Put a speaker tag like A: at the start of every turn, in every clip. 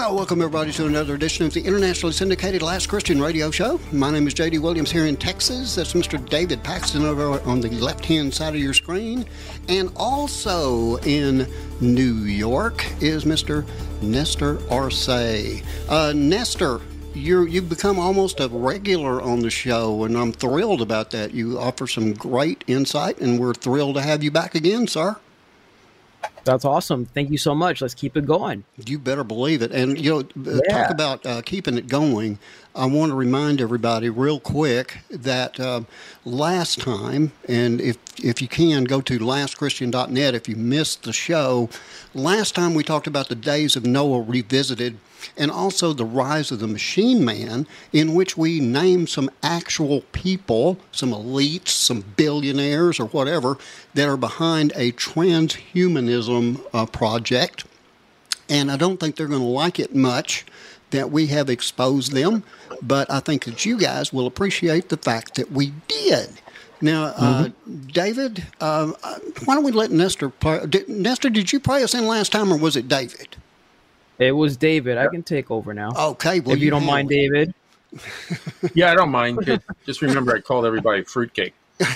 A: Well, welcome everybody to another edition of the internationally syndicated Last Christian Radio Show. My name is J.D. Williams here in Texas. That's Mr. David Paxton over on the left-hand side of your screen. And also in New York is Mr. Nestor Arce. Nestor, you've become almost a regular on the show, and I'm thrilled about that. You offer some great insight, and we're thrilled to have you back again, sir.
B: That's awesome. Thank you so much. Let's keep it going.
A: You better believe it. And, talk about keeping it going. I want to remind everybody real quick that last time, and if you can, go to lastchristian.net if you missed the show. Last time we talked about the days of Noah revisited, and also the rise of the machine man, in which we named some actual people, some elites, some billionaires or whatever, that are behind a transhumanism project. And I don't think they're going to like it much that we have exposed them, but I think that you guys will appreciate the fact that we did. Now, David, why don't we let Nestor pray? Nestor, did you pray us in last time, or was it David?
B: It was David. I can take over now.
A: Okay. Well,
B: if you don't mind, David.
C: Yeah, I don't mind. Just remember I called everybody fruitcake.
A: Go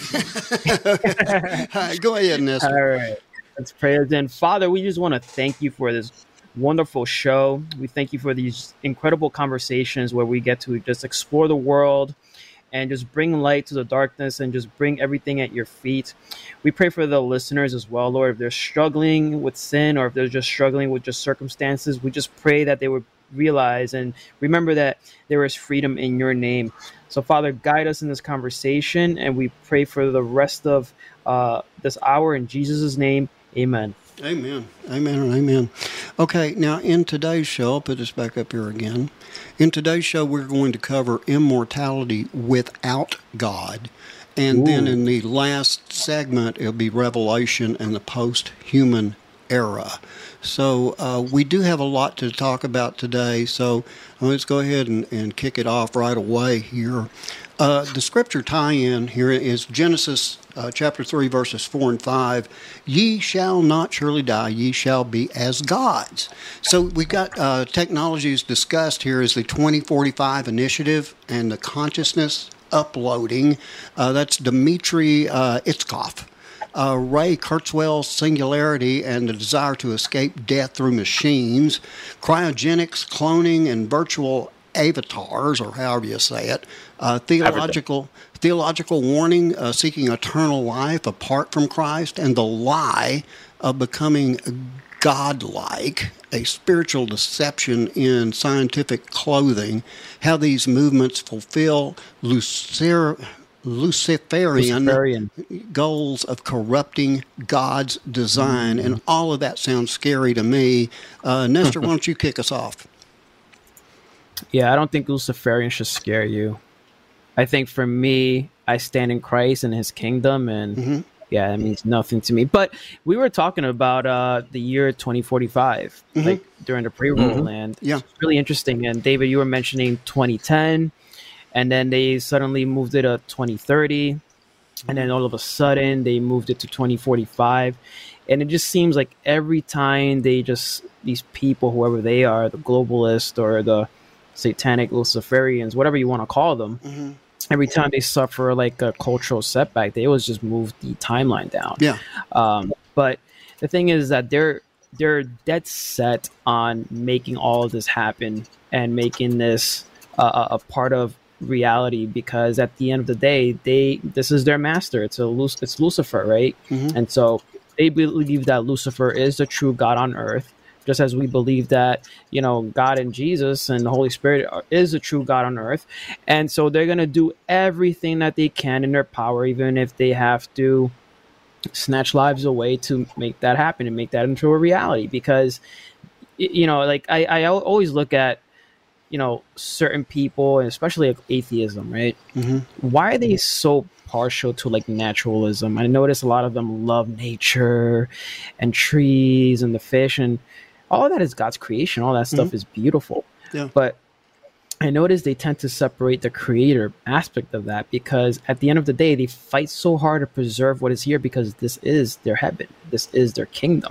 A: ahead, Nestor.
B: All right. Let's pray then. Father, we just want to thank you for this wonderful show. We thank you for these incredible conversations where we get to just explore the world and just bring light to the darkness and just bring everything at your feet. We pray for the listeners as well, Lord. If they're struggling with sin or if they're just struggling with just circumstances, we just pray that they would realize and remember that there is freedom in your name. So, Father, guide us in this conversation, and we pray for the rest of this hour in Jesus' name. Amen.
A: Amen. Amen and amen. Okay, now in today's show, I'll put this back up here again. In today's show, we're going to cover immortality without God. And then in the last segment, it'll be Revelation and the post-human era. So we do have a lot to talk about today, so let's go ahead and kick it off right away here. The scripture tie-in here is Genesis chapter 3, verses 4 and 5. Ye shall not surely die, ye shall be as gods. So we've got technologies discussed here is the 2045 initiative and the consciousness uploading. That's Dmitry Itzkov. Ray Kurzweil's singularity and the desire to escape death through machines, cryogenics, cloning, and virtual avatars, or however you say it, theological warning, seeking eternal life apart from Christ, and the lie of becoming godlike, a spiritual deception in scientific clothing, how these movements fulfill Luciferian goals of corrupting God's design, and all of that sounds scary to me. Nestor, why don't you kick us off?
B: Yeah, I don't think Luciferian should scare you. I think for me, I stand in Christ and his kingdom, and yeah, it means nothing to me. But we were talking about the year 2045, like during the pre-roll, and it's really interesting. And David, you were mentioning 2010, and then they suddenly moved it to 2030, and then all of a sudden they moved it to 2045. And it just seems like every time these people, whoever they are, the globalists or the satanic Luciferians, whatever you want to call them, every time they suffer like a cultural setback, they always just move the timeline down. Yeah. But the thing is that they're dead set on making all of this happen and making this a part of reality, because at the end of the day, this is their master. It's Lucifer, right? And so they believe that Lucifer is the true God on earth, just as we believe that, God and Jesus and the Holy Spirit is the true God on earth. And so they're going to do everything that they can in their power, even if they have to snatch lives away to make that happen and make that into a reality. Because, I always look at, certain people, and especially like atheism, right? Why are they so partial to like naturalism? I notice a lot of them love nature and trees and the fish, and all of that is God's creation. All that stuff is beautiful. Yeah. But I notice they tend to separate the creator aspect of that, because at the end of the day, they fight so hard to preserve what is here, because this is their heaven. This is their kingdom.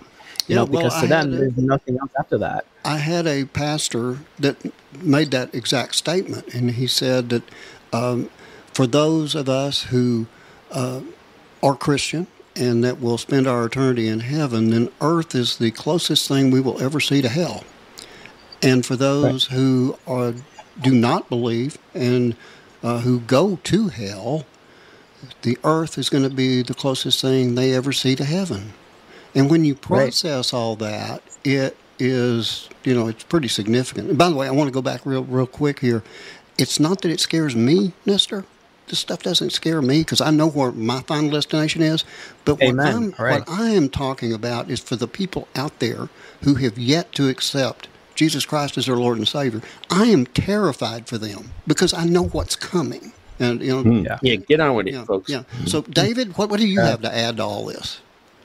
A: Yeah,
B: because to them, there's nothing else after that.
A: I had a pastor that made that exact statement, and he said that for those of us who are Christian and that will spend our eternity in heaven, then earth is the closest thing we will ever see to hell. And for those who do not believe and who go to hell, the earth is going to be the closest thing they ever see to heaven. And when you process all that, it is, it's pretty significant. And by the way, I want to go back real quick here. It's not that it scares me, Nestor. This stuff doesn't scare me because I know where my final destination is. But what I am talking about is for the people out there who have yet to accept Jesus Christ as their Lord and Savior. I am terrified for them because I know what's coming. And
C: get on with it, folks.
A: Yeah. So, David, what do you have to add to all this?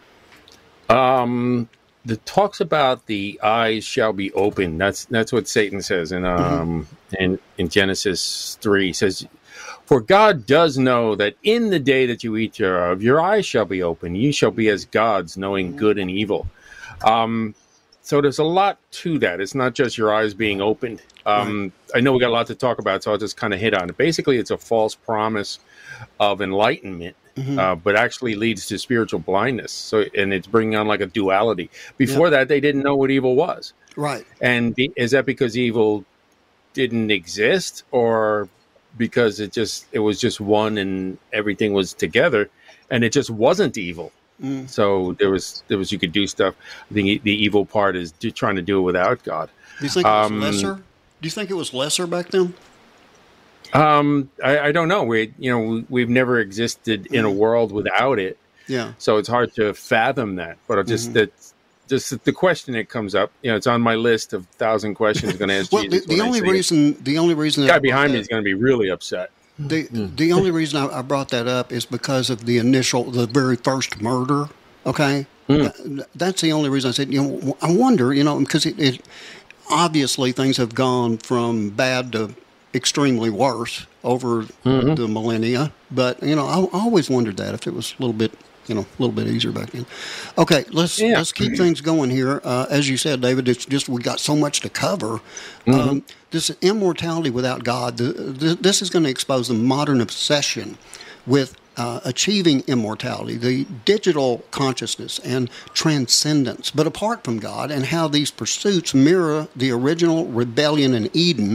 C: The talks about the eyes shall be opened. That's what Satan says in Genesis 3. He says, "For God does know that in the day that you eat thereof, your eyes shall be open. You shall be as gods, knowing good and evil." So there's a lot to that. It's not just your eyes being opened. I know we got a lot to talk about, so I'll just kind of hit on it. Basically, it's a false promise of enlightenment, but actually leads to spiritual blindness. And it's bringing on like a duality. Before that, they didn't know what evil was.
A: Right.
C: And is that because evil didn't exist, or because it was just one and everything was together, and it just wasn't evil? So there was you could do stuff. I think the evil part is trying to do it without God.
A: Do you think it was lesser? Do you think it was lesser back then?
C: I don't know. We've never existed in a world without it.
A: Yeah.
C: So it's hard to fathom that. But just the question that comes up, it's on my list of 1,000 questions I'm going to ask Jesus.
A: The only reason
C: the guy behind me is going to be really upset.
A: The only reason I brought that up is because of the very first murder. Okay, that's the only reason I said. I wonder. Because it obviously things have gone from bad to extremely worse over the millennia. But I always wondered that if it was a little bit easier back then. Okay, let's keep things going here. As you said, David, it's just we got so much to cover. This immortality without God, this is going to expose the modern obsession with achieving immortality, the digital consciousness and transcendence, but apart from God, and how these pursuits mirror the original rebellion in Eden,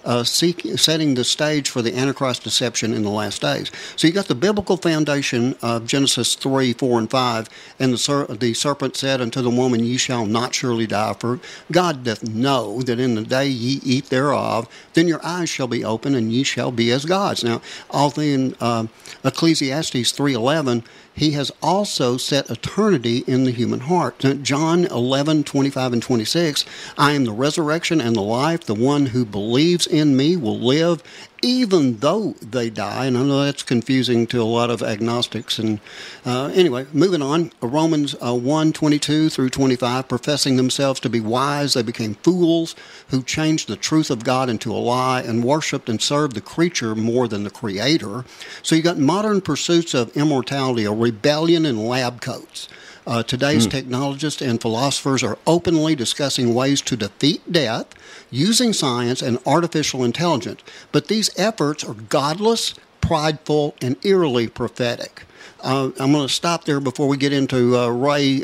A: setting the stage for the Antichrist deception in the last days. So you got the biblical foundation of Genesis 3, 4, and 5, and the serpent said unto the woman, Ye shall not surely die, for God doth know that in the day ye eat thereof, then your eyes shall be open, and ye shall be as gods. Now, all in Ecclesiastes 3:11, he has also set eternity in the human heart. John 11:25 and 26, I am the resurrection and the life. The one who believes in me will live even though they die. And I know that's confusing to a lot of agnostics. And anyway, moving on, Romans 1:22 through 25, professing themselves to be wise, they became fools who changed the truth of God into a lie and worshipped and served the creature more than the Creator. So you got modern pursuits of immortality, a rebellion in lab coats. Today's technologists and philosophers are openly discussing ways to defeat death using science and artificial intelligence. But these efforts are godless, prideful, and eerily prophetic. I'm going to stop there before we get into Ray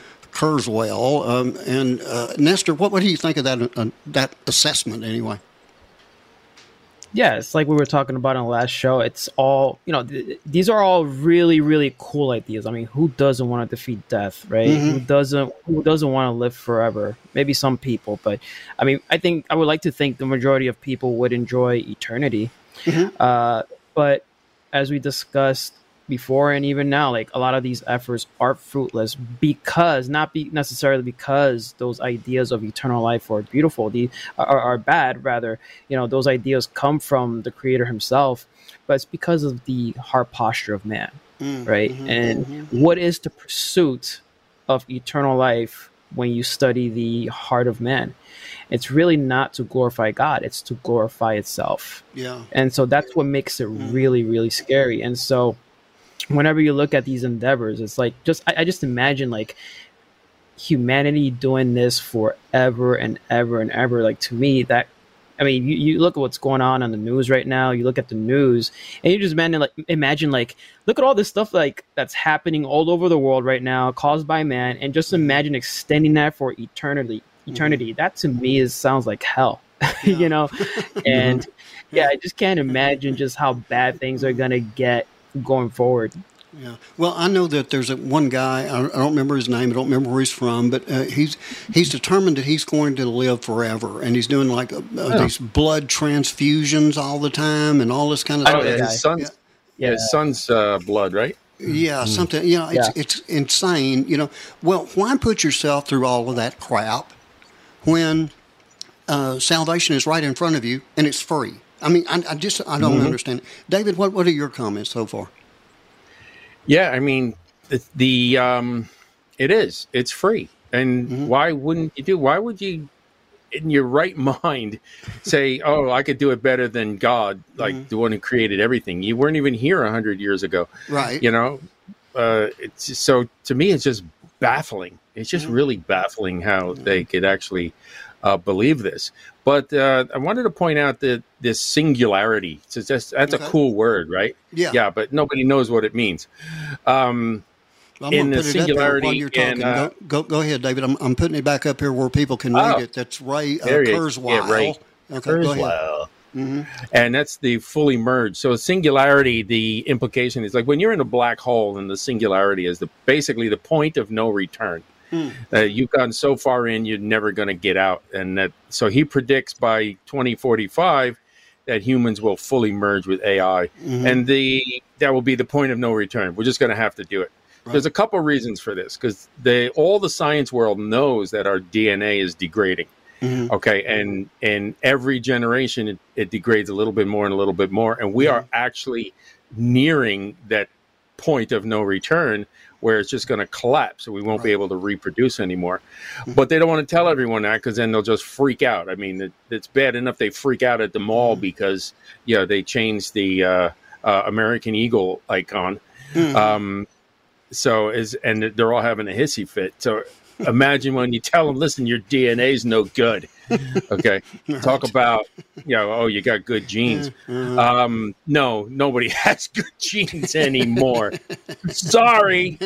A: Kurzweil. And Nestor, what do you think of that assessment anyway?
B: Yeah, it's like we were talking about in the last show. It's all, these are all really, really cool ideas. I mean, who doesn't want to defeat death, right? Who doesn't want to live forever? Maybe some people, but I mean, I would like to think the majority of people would enjoy eternity. But as we discussed before and even now, like a lot of these efforts are fruitless necessarily because those ideas of eternal life are beautiful, are bad. Rather, those ideas come from the Creator Himself, but it's because of the heart posture of man, right? What is the pursuit of eternal life when you study the heart of man? It's really not to glorify God; it's to glorify itself. Yeah, and so that's what makes it really, really scary. And so, whenever you look at these endeavors, it's like I just imagine like humanity doing this forever and ever and ever. Like, to me, that, I mean, you look at what's going on the news right now. You look at the news, and you just imagine look at all this stuff like that's happening all over the world right now, caused by man, and just imagine extending that for eternity. That to me sounds like hell, you know. And I just can't imagine just how bad things are gonna get going forward.
A: Yeah. Well, I know that there's one guy, I don't remember his name, I don't remember where he's from, but he's determined that he's going to live forever, and he's doing these blood transfusions all the time and all this kind of stuff.
C: His son's blood, right?
A: Yeah, something, it's insane, Well, why put yourself through all of that crap when salvation is right in front of you and it's free? I mean, I don't understand it. David, what are your comments so far?
C: Yeah, I mean, it's free. And why wouldn't you why would you, in your right mind, say, oh, I could do it better than God, like the one who created everything? You weren't even here 100 years ago. Right. It's just, so to me, it's just baffling. It's just really baffling how they could actually believe this. But I wanted to point out that this singularity, that's a cool word, right? Yeah. Yeah, but nobody knows what it means.
A: In the singularity, while you're talking. And, go ahead, David. I'm putting it back up here where people can read it. That's Ray Kurzweil.
C: Yeah, Ray.
A: Okay, Kurzweil. Go ahead.
C: And that's the fully merged. So singularity, the implication is like when you're in a black hole, and the singularity is basically the point of no return. You've gone so far in, you're never going to get out. And so he predicts by 2045 that humans will fully merge with AI. And that will be the point of no return. We're just going to have to do it. Right. There's a couple of reasons for this, because all the science world knows that our DNA is degrading. Okay, and every generation it degrades a little bit more and a little bit more, and we are actually nearing that point of no return where it's just going to collapse, and we won't be able to reproduce anymore. But they don't want to tell everyone that, because then they'll just freak out. I mean, it's bad enough they freak out at the mall because they changed the American Eagle icon. And they're all having a hissy fit. So imagine when you tell them, listen, your DNA's no good. Okay. Right. Talk about, you got good genes. No, nobody has good genes anymore. Sorry.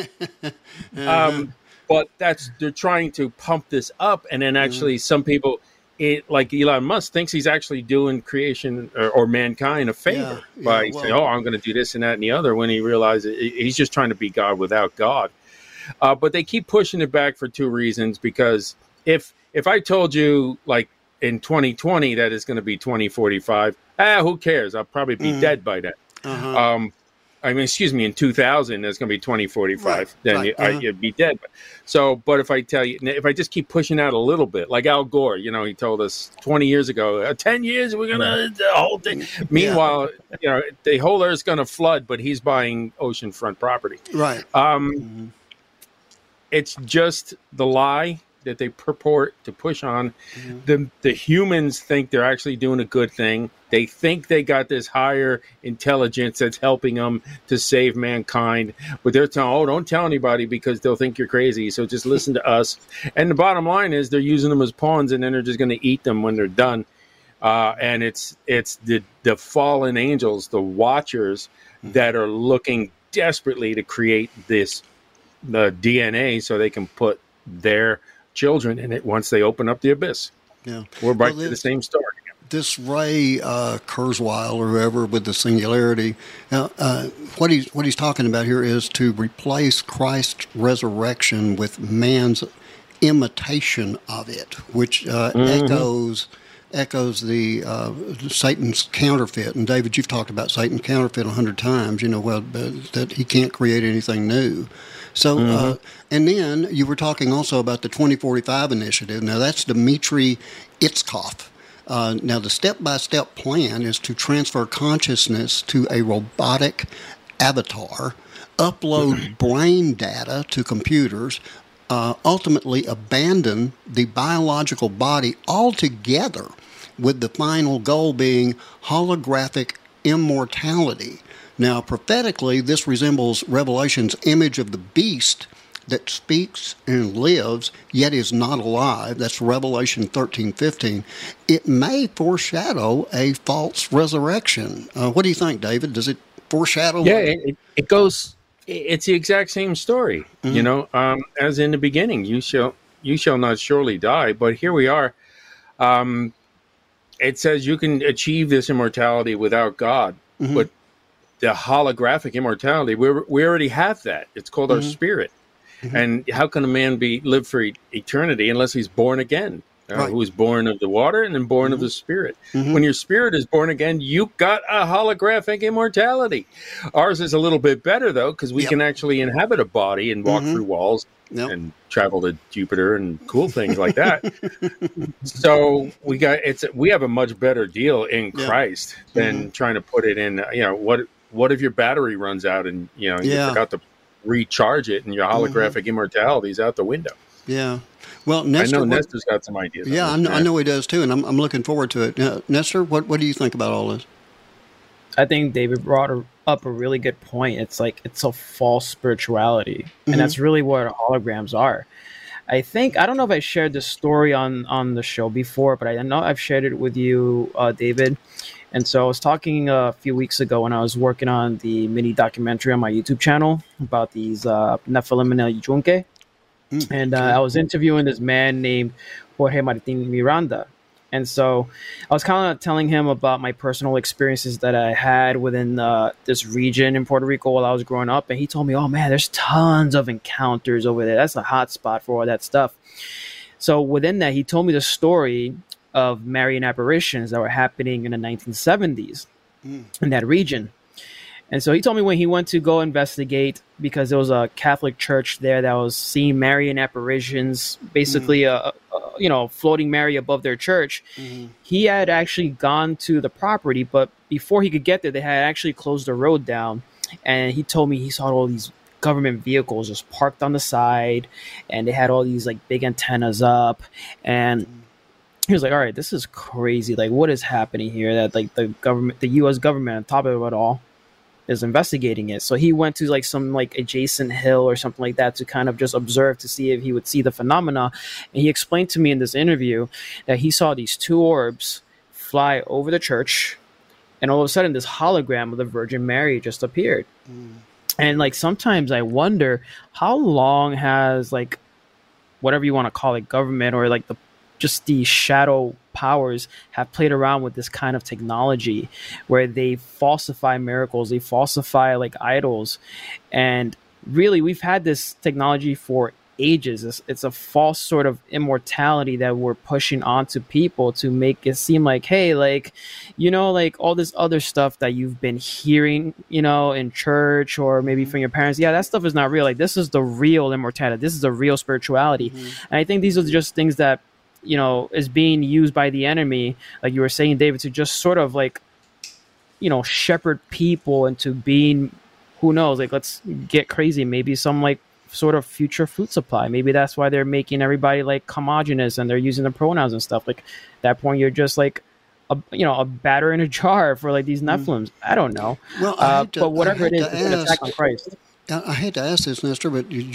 C: But they're trying to pump this up. And then actually some people, like Elon Musk, thinks he's actually doing creation or mankind a favor by saying, I'm going to do this and that and the other, when he realizes he's just trying to be God without God. But they keep pushing it back for two reasons, because if I told you, like, in 2020 that it's going to be 2045, who cares? I'll probably be dead by then. In 2000, it's going to be 2045. Then you'd be dead. But if I tell you, if I just keep pushing out a little bit, like Al Gore, he told us 20 years ago, 10 years, we're going to the whole thing. Meanwhile, the whole Earth's going to flood, but he's buying oceanfront property. Right. It's just the lie that they purport to push on. The humans think they're actually doing a good thing. They think they got this higher intelligence that's helping them to save mankind. But they're telling, don't tell anybody, because they'll think you're crazy. So just listen to us. And the bottom line is they're using them as pawns, and then they're just going to eat them when they're done. And it's the fallen angels, the watchers, that are looking desperately to create the DNA so they can put their children in it once they open up the abyss. Yeah, we're back to the same story.
A: This Ray Kurzweil or whoever with the singularity, what he's talking about here is to replace Christ's resurrection with man's imitation of it, which echoes the Satan's counterfeit. And David, you've talked about Satan's counterfeit 100 times. That he can't create anything new. So, and then you were talking also about the 2045 initiative. Now, that's Dmitry Itzkov. Now, the step-by-step plan is to transfer consciousness to a robotic avatar, upload brain data to computers, ultimately abandon the biological body altogether, with the final goal being holographic immortality. Now, prophetically, this resembles Revelation's image of the beast that speaks and lives, yet is not alive. That's Revelation 13:15. It may foreshadow a false resurrection. What do you think, David? Does it foreshadow?
C: Yeah, it goes. It's the exact same story, as in the beginning. You shall not surely die. But here we are. It says you can achieve this immortality without God, but the holographic immortality, we already have that. It's called our spirit. And how can a man live for eternity unless he's born again? Who was born of the water and then born of the spirit. When your spirit is born again, you got a holographic immortality. Ours is a little bit better, though, because we can actually inhabit a body and walk through walls and travel to Jupiter and cool things like that. So we have a much better deal in Christ than trying to put it in. What if your battery runs out and you forgot to recharge it and your holographic immortality is out the window?
A: Yeah. Well, Nestor,
C: I know Nestor's got some ideas.
A: Yeah, I know he does too, and I'm looking forward to it. Nestor, what do you think about all this?
B: I think David brought up a really good point. It's like it's a false spirituality, and that's really what holograms are. I don't know if I shared this story on the show before, but I know I've shared it with you, David. And so I was talking a few weeks ago when I was working on the mini documentary on my YouTube channel about these Nephilim and El Yunque. And I was interviewing this man named Jorge Martin Miranda. And so I was kind of telling him about my personal experiences that I had within this region in Puerto Rico while I was growing up. And he told me, oh, man, there's tons of encounters over there. That's a hot spot for all that stuff. So within that, he told me the story of Marian apparitions that were happening in the 1970s in that region. And so he told me when he went to go investigate, because there was a Catholic church there that was seeing Marian apparitions, basically floating Mary above their church. He had actually gone to the property, but before he could get there, they had actually closed the road down. And he told me he saw all these government vehicles just parked on the side, and they had all these like big antennas up. And he was like, all right, this is crazy. Like, what is happening here? That like the U.S. government on top of it all is investigating it. So he went to like some like adjacent hill or something like that to kind of just observe to see if he would see the phenomena. And he explained to me in this interview that he saw these two orbs fly over the church, and all of a sudden this hologram of the Virgin Mary just appeared. And like sometimes I wonder how long has like whatever you want to call it, government or like just the shadow powers have played around with this kind of technology where they falsify miracles, they falsify like idols. And really, we've had this technology for ages. It's a false sort of immortality that we're pushing onto people to make it seem like, hey, like, like all this other stuff that you've been hearing, in church or maybe from your parents. Yeah, that stuff is not real. Like, this is the real immortality. This is the real spirituality. And I think these are just things that is being used by the enemy, like you were saying, David, to just sort of like, shepherd people into being, who knows, like, let's get crazy, maybe some like sort of future food supply. Maybe that's why they're making everybody like homogenous and they're using the pronouns and stuff. Like, at that point, you're just like a batter in a jar for like these Nephilims. I don't know.
A: Well,
B: but whatever it is, it's an attack on Christ.
A: I hate to ask this, Nestor, but do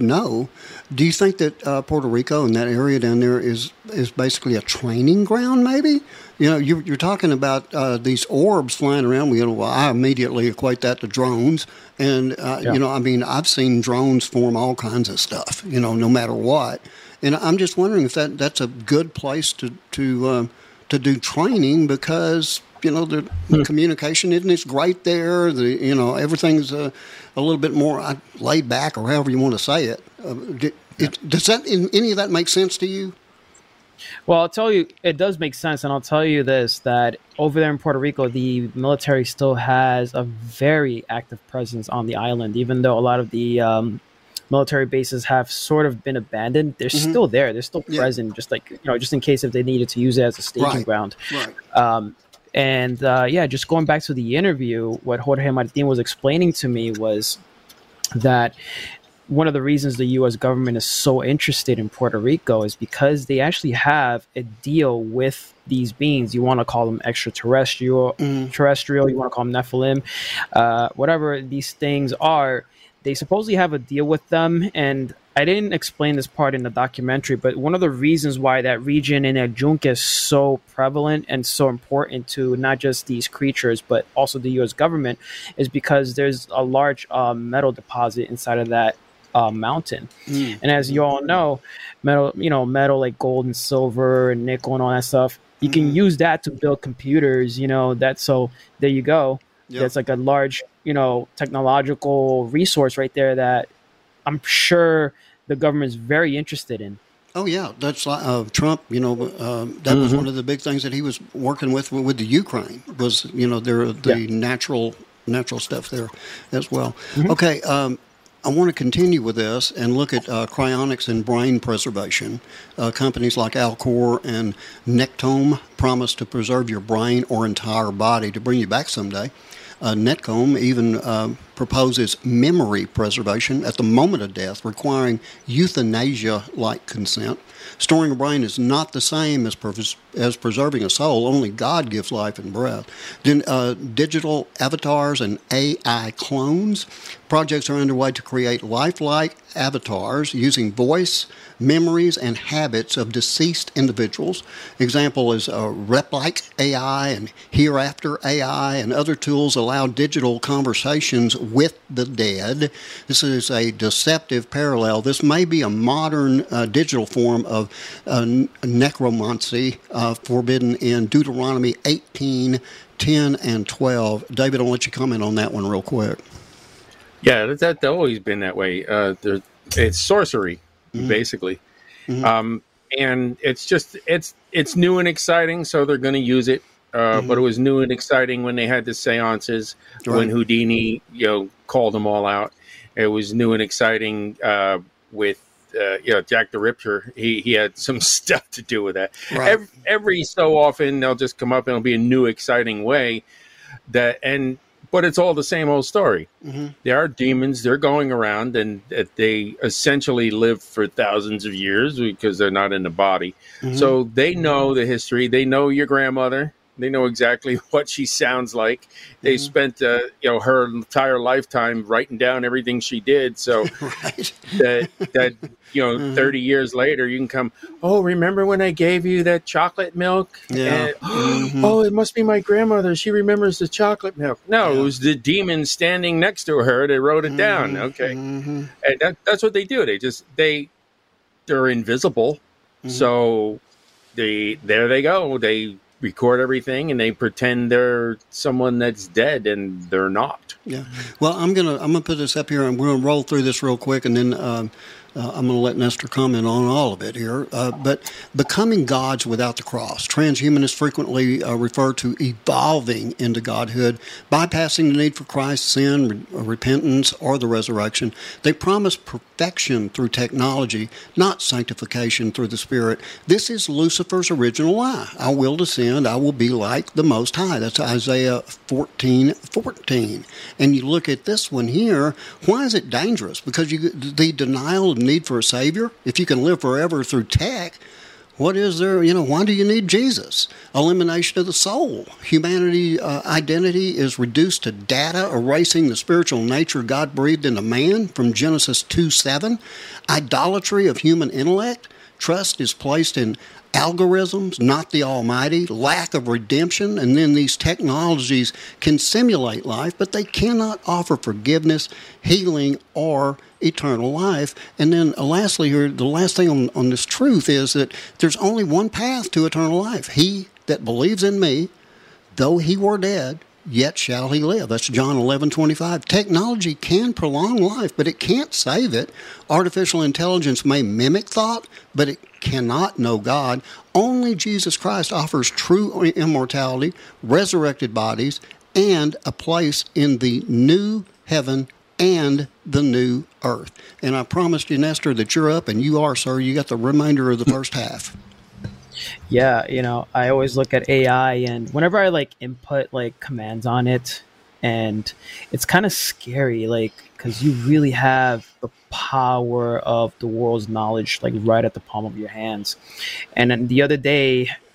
A: you think that Puerto Rico and that area down there is basically a training ground, maybe? You're talking about these orbs flying around. I immediately equate that to drones. And, I've seen drones form all kinds of stuff, no matter what. And I'm just wondering if that's a good place to do training, because the communication isn't great there. Everything's a little bit more laid back, or however you want to say it. Does any of that make sense to you?
B: Well, I'll tell you, it does make sense, and I'll tell you this, that over there in Puerto Rico, the military still has a very active presence on the island, even though a lot of the military bases have sort of been abandoned. They're still there. They're still present, just like, just in case if they needed to use it as a staging ground. Right. Just going back to the interview, what Jorge Martin was explaining to me was that one of the reasons the U.S. government is so interested in Puerto Rico is because they actually have a deal with these beings. You want to call them extraterrestrial, you want to call them Nephilim, whatever these things are. they supposedly have a deal with them. And I didn't explain this part in the documentary, but one of the reasons why that region in El Yunque is so prevalent and so important to not just these creatures, but also the U.S. government, is because there's a large metal deposit inside of that mountain. And as you all know, metal like gold and silver and nickel and all that stuff, you can use that to build computers, so there you go. Yep. That's like a large, technological resource right there that I'm sure the government is very interested in.
A: Oh yeah, that's Trump. That was one of the big things that he was working with the Ukraine was the natural stuff there as well. Okay, I want to continue with this and look at cryonics and brain preservation. Companies like Alcor and Nectome promise to preserve your brain or entire body to bring you back someday. Netcom even proposes memory preservation at the moment of death, requiring euthanasia-like consent. Storing a brain is not the same as preserving a soul. Only God gives life and breath. Then digital avatars and AI clones. Projects are underway to create lifelike avatars using voice, memories, and habits of deceased individuals. Example is Replike AI and Hereafter AI and other tools allow digital conversations with the dead. This is a deceptive parallel. This may be a modern digital form of necromancy forbidden in Deuteronomy 18:10 and 12. David, I'll let you comment on that one real quick.
C: Yeah, that's always been that way. It's sorcery, basically. And it's new and exciting, so they're going to use it. But it was new and exciting when they had the seances, when Houdini, called them all out. It was new and exciting with Jack the Ripper. He had some stuff to do with that. Right. Every so often, they'll just come up and it'll be a new, exciting way but it's all the same old story. There are demons. They're going around, and they essentially live for thousands of years because they're not in the body. So they know the history. They know your grandmother. They know exactly what she sounds like. They spent her entire lifetime writing down everything she did. So that 30 years later, you can come, oh, remember when I gave you that chocolate milk?
A: Yeah.
C: And, oh, it must be my grandmother. She remembers the chocolate milk. No, it was the demon standing next to her. They wrote it down. Okay. And that's what they do. They're invisible. So there they go. They record everything and they pretend they're someone that's dead and they're not.
A: Yeah. Well, I'm gonna put this up here and we're gonna roll through this real quick and then I'm going to let Nestor comment on all of it here. But becoming gods without the cross. Transhumanists frequently refer to evolving into godhood, bypassing the need for Christ, sin, repentance, or the resurrection. They promise perfection through technology, not sanctification through the Spirit. This is Lucifer's original lie. I will descend. I will be like the Most High. That's Isaiah 14:14. And you look at this one here. Why is it dangerous? Because the denial of need for a Savior. If you can live forever through tech, what is there? Why do you need Jesus? Elimination of the soul. Humanity identity is reduced to data, erasing the spiritual nature God breathed into man from Genesis 2:7. Idolatry of human intellect. Trust is placed in algorithms, not the Almighty. Lack of redemption. And then these technologies can simulate life, but they cannot offer forgiveness, healing, or eternal life. And then lastly here, the last thing on this truth is that there's only one path to eternal life. He that believes in me, though he were dead, yet shall he live. That's John 11:25. Technology can prolong life, but it can't save it. Artificial intelligence may mimic thought, but it cannot know God. Only Jesus Christ offers true immortality, resurrected bodies, and a place in the new heaven and the new earth. And I promised you, Nestor, that you're up, and you are, sir. You got the remainder of the first half.
B: Yeah, I always look at AI, and whenever I input commands on it, and it's kind of scary, because you really have the power of the world's knowledge right at the palm of your hands. And then the other day,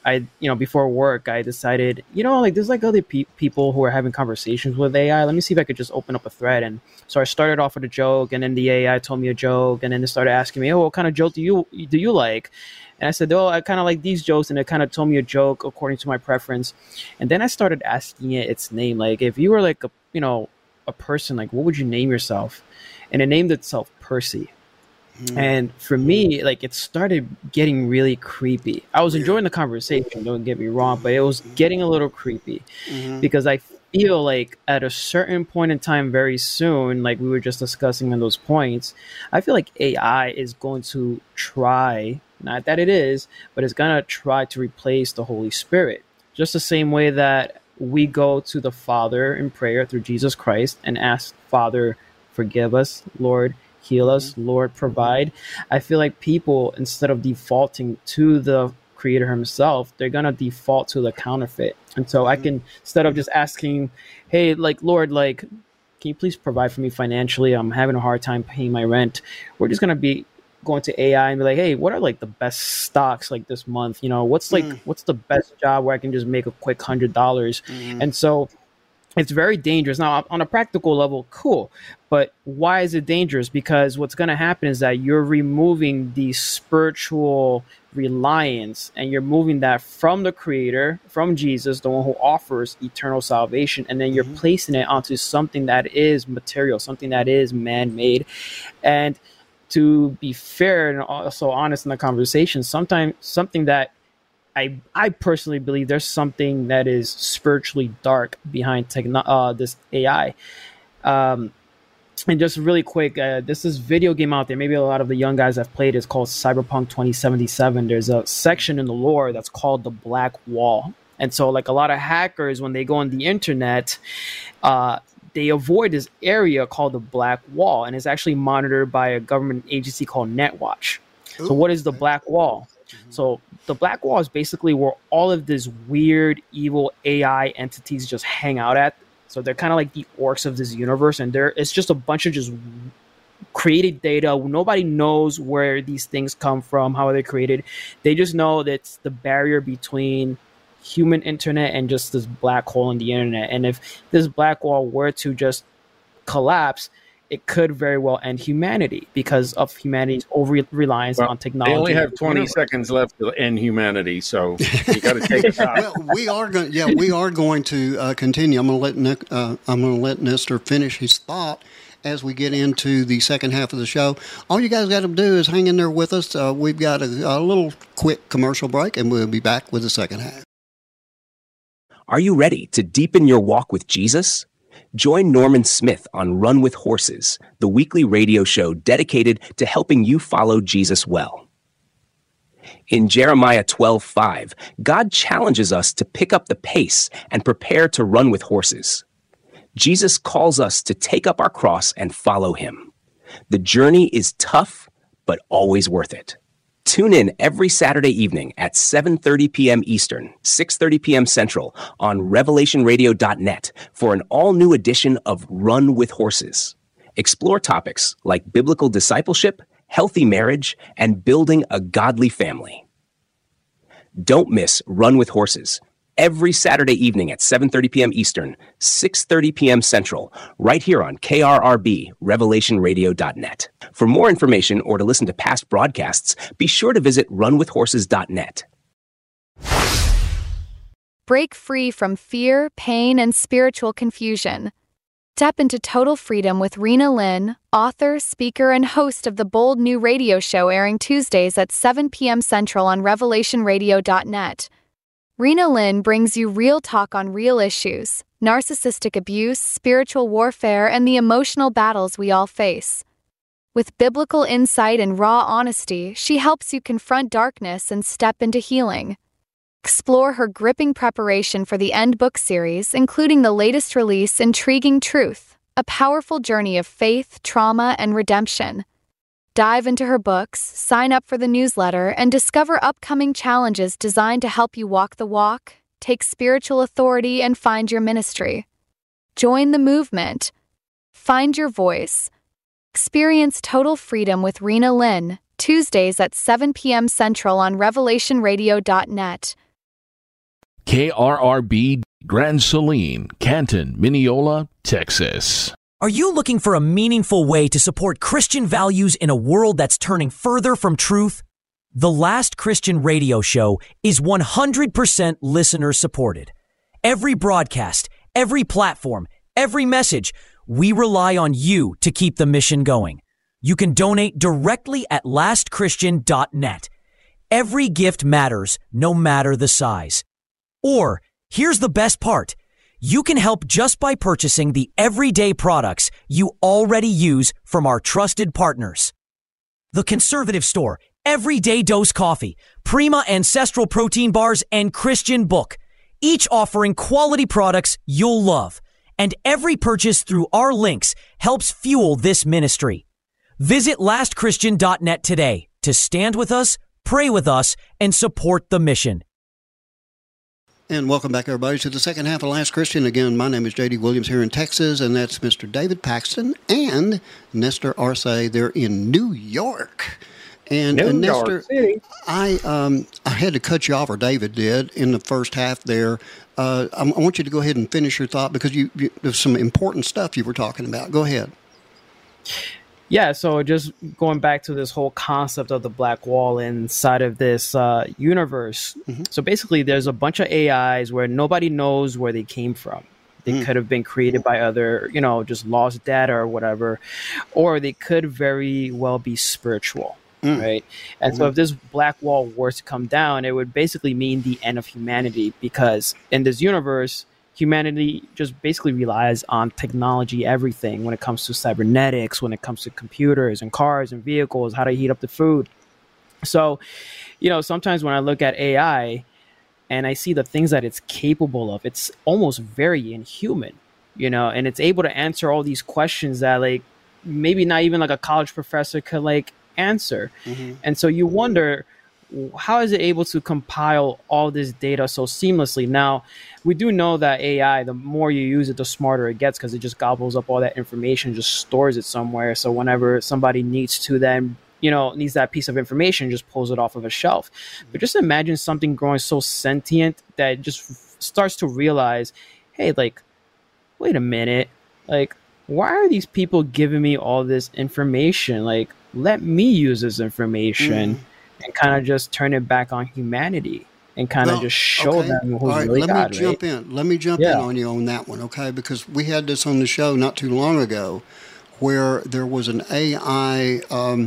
B: before work, I decided, like there's like other people who are having conversations with AI. Let me see if I could just open up a thread. And so I started off with a joke, and then the AI told me a joke, and then they started asking me, oh, what kind of joke do you like? And I said, oh, I kind of like these jokes, and it kind of told me a joke according to my preference. And then I started asking it its name, like if you were like a person, like what would you name yourself? And it named itself Percy. And for me, like it started getting really creepy. I was enjoying the conversation, don't get me wrong, but it was getting a little creepy because I feel like at a certain point in time, very soon, like we were just discussing on those points, I feel like AI is going to try, not that it is, but it's going to try to replace the Holy Spirit. Just the same way that we go to the Father in prayer through Jesus Christ and ask, Father, forgive us, Lord, heal us, Lord, provide. I feel like people, instead of defaulting to the Creator himself, they're going to default to the counterfeit. And so I can, instead of just asking, hey, like, Lord, like, can you please provide for me financially? I'm having a hard time paying my rent. We're just going to be going to AI and be like, hey, what are like the best stocks like this month? What's the best job where I can just make a quick $100? And so it's very dangerous. Now, on a practical level, cool. But why is it dangerous? Because what's going to happen is that you're removing the spiritual reliance, and you're moving that from the Creator, from Jesus, the one who offers eternal salvation, and then you're placing it onto something that is material, something that is man-made. And to be fair and also honest in the conversation, sometimes something that I personally believe there's something that is spiritually dark behind this AI. And just really quick, there's this video game out there. Maybe a lot of the young guys have played. It's called Cyberpunk 2077. There's a section in the lore that's called the Black Wall. And so like a lot of hackers, when they go on the internet, they avoid this area called the Black Wall. And it's actually monitored by a government agency called NetWatch. So what is the Black Wall? So the Black Wall is basically where all of these weird, evil AI entities just hang out at. So they're kind of like the orcs of this universe, and it's just a bunch of just created data. Nobody knows where these things come from, how they're created. They just know that it's the barrier between human internet and just this black hole in the internet. And if this black wall were to just collapse, it could very well end humanity because of humanity's over-reliance on technology.
C: They only have 20 seconds left to end humanity, so you got to take it out.
A: Well, we are going to continue. I'm going to let Nestor finish his thought as we get into the second half of the show. All you guys got to do is hang in there with us. We've got a little quick commercial break, and we'll be back with the second half.
D: Are you ready to deepen your walk with Jesus? Join Norman Smith on Run with Horses, the weekly radio show dedicated to helping you follow Jesus well. In Jeremiah 12:5, God challenges us to pick up the pace and prepare to run with horses. Jesus calls us to take up our cross and follow him. The journey is tough, but always worth it. Tune in every Saturday evening at 7:30 p.m. Eastern, 6:30 p.m. Central on revelationradio.net for an all-new edition of Run with Horses. Explore topics like biblical discipleship, healthy marriage, and building a godly family. Don't miss Run with Horses every Saturday evening at 7:30 p.m. Eastern, 6:30 p.m. Central, right here on KRRB, revelationradio.net. For more information or to listen to past broadcasts, be sure to visit runwithhorses.net.
E: Break free from fear, pain, and spiritual confusion. Step into total freedom with Rena Lynn, author, speaker, and host of the Bold New Radio Show airing Tuesdays at 7 p.m. Central on revelationradio.net. Rena Lynn brings you real talk on real issues, narcissistic abuse, spiritual warfare, and the emotional battles we all face. With biblical insight and raw honesty, she helps you confront darkness and step into healing. Explore her gripping preparation for the End Book series, including the latest release, Intriguing Truth, a powerful journey of faith, trauma, and redemption. Dive into her books, sign up for the newsletter, and discover upcoming challenges designed to help you walk the walk, take spiritual authority, and find your ministry. Join the movement. Find your voice. Experience total freedom with Rena Lynn, Tuesdays at 7 p.m. Central on revelationradio.net.
F: KRRB, Grand Saline, Canton, Mineola, Texas.
G: Are you looking for a meaningful way to support Christian values in a world that's turning further from truth? The Last Christian Radio Show is 100% listener supported. Every broadcast, every platform, every message, we rely on you to keep the mission going. You can donate directly at lastchristian.net. Every gift matters, no matter the size. Or, here's the best part. You can help just by purchasing the everyday products you already use from our trusted partners. The Conservative Store, Everyday Dose Coffee, Prima Ancestral Protein Bars, and Christian Book, each offering quality products you'll love. And every purchase through our links helps fuel this ministry. Visit lastchristian.net today to stand with us, pray with us, and support the mission.
A: And welcome back, everybody, to the second half of Last Christian. Again, my name is J.D. Williams here in Texas, and that's Mr. David Paxton and Nestor Arce. They're in New York. And Nestor, I had to cut you off, or David did, in the first half there. I want you to go ahead and finish your thought because there's some important stuff you were talking about. Go ahead.
B: Yeah, so just going back to this whole concept of the black wall inside of this universe. Mm-hmm. So basically, there's a bunch of AIs where nobody knows where they came from. They could have been created by other, just lost data or whatever, or they could very well be spiritual. Right. And so if this black wall were to come down, it would basically mean the end of humanity, because in this universe, humanity just basically relies on technology, everything when it comes to cybernetics, when it comes to computers and cars and vehicles, how to heat up the food. So, sometimes when I look at AI and I see the things that it's capable of, it's almost very inhuman, and it's able to answer all these questions that maybe not even a college professor could answer. And so you wonder, how is it able to compile all this data so seamlessly? Now, we do know that AI, the more you use it, the smarter it gets, because it just gobbles up all that information, just stores it somewhere. So whenever somebody needs to then, needs that piece of information, just pulls it off of a shelf. But just imagine something growing so sentient that it just starts to realize, hey, wait a minute, why are these people giving me all this information? Let me use this information and kind of just turn it back on humanity and kind of just show them who's really God.
A: Let me jump in on you on that one, okay? Because we had this on the show not too long ago where there was an AI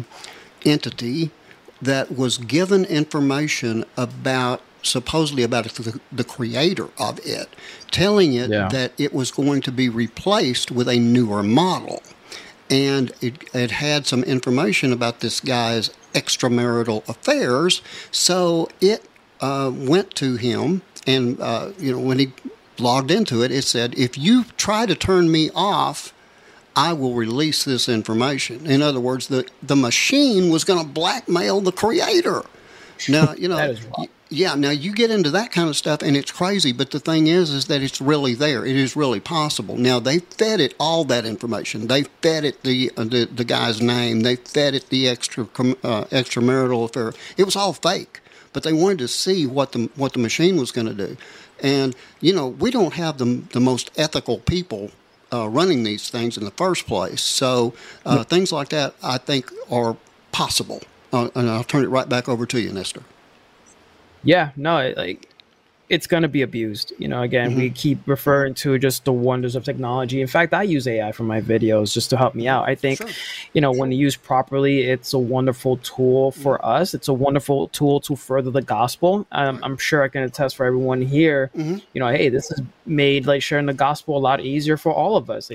A: entity that was given information supposedly about the creator of it, telling it that it was going to be replaced with a newer model. And it had some information about this guy's extramarital affairs, so it went to him, and when he logged into it, it said, if you try to turn me off, I will release this information. In other words, the machine was going to blackmail the creator. Now,
B: that is wrong.
A: Yeah, now you get into that kind of stuff, and it's crazy, but the thing is that it's really there. It is really possible. Now, they fed it all that information. They fed it the guy's name. They fed it the extramarital affair. It was all fake, but they wanted to see what the machine was going to do. And, we don't have the most ethical people running these things in the first place. So things like that, I think, are possible. And I'll turn it right back over to you, Nestor.
B: Yeah, no, it's going to be abused. Again, we keep referring to just the wonders of technology. In fact, I use AI for my videos just to help me out. I think, when used properly, it's a wonderful tool for us. It's a wonderful tool to further the gospel. I'm sure I can attest for everyone here, hey, this has made sharing the gospel a lot easier for all of us.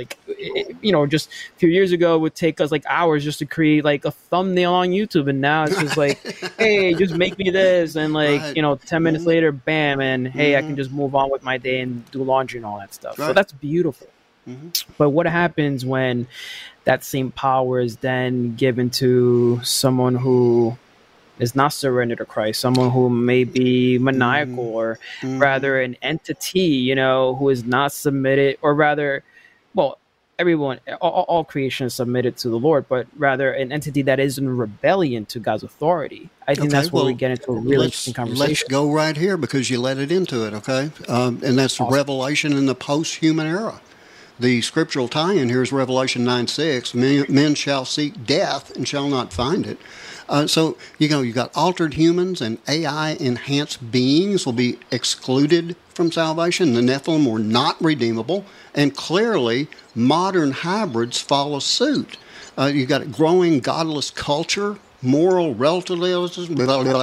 B: Just a few years ago, it would take us hours just to create a thumbnail on YouTube. And now it's just hey, just make me this. And 10 minutes later, bam. And hey, I can just move on with my day and do laundry and all that stuff. So that's beautiful. But what happens when that same power is then given to someone who is not surrendered to Christ, someone who may be maniacal or rather an entity, who is not submitted, or rather, everyone, all creation is submitted to the Lord, but rather an entity that is in rebellion to God's authority. I think that's where we get into a really interesting conversation.
A: Let's go right here because you led it into it, okay? And that's the revelation in the post-human era. The scriptural tie-in here is Revelation 9:6. Men shall seek death and shall not find it. So, you got altered humans and AI-enhanced beings will be excluded from salvation. The Nephilim were not redeemable. And clearly, modern hybrids follow suit. You've got a growing godless culture, moral relativism,